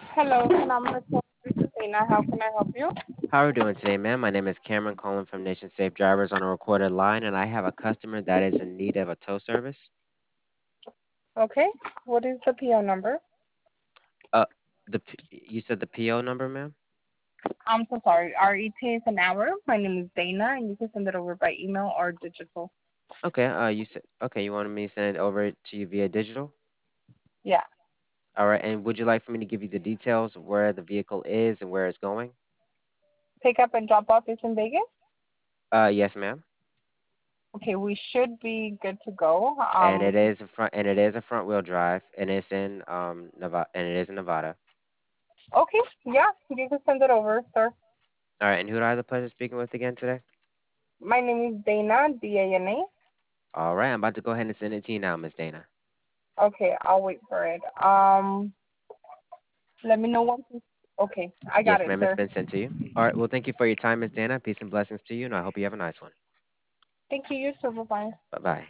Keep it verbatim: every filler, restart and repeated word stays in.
Hello, Salamat po. This is Dana. How can I help you? How are you doing today, ma'am? My name is Cameron calling from Nation Safe Drivers on a recorded line, and I have a customer that is in need of a tow service. Okay. What is the P O number? Uh, the P- you said the P O number, ma'am? I'm so sorry. Our E T A is an hour. My name is Dana, and you can send it over by email or digital. Okay. Uh, you said okay. You wanted me to send it over to you via digital. Yeah. All right. And would you like for me to give you the details of where the vehicle is and where it's going? Pick up and drop off is in Vegas. Uh, yes, ma'am. Okay, we should be good to go. And Um. it is a front and it is a front wheel drive, and it's in um Nevada, and it is in Nevada. Okay. Yeah, you can send it over, sir. All right. And who do I have the pleasure of speaking with again today? My name is Dana. D A N A. All right. I'm about to go ahead and send it to you now, Miss Dana. Okay, I'll wait for it. Um. Let me know once. It's, okay, I got Yes, it, ma'am. It's sir. been sent to you. All right. Well, thank you for your time, Miss Dana. Peace and blessings to you, and I hope you have a nice one. Thank you. You too. Bye bye. Bye bye.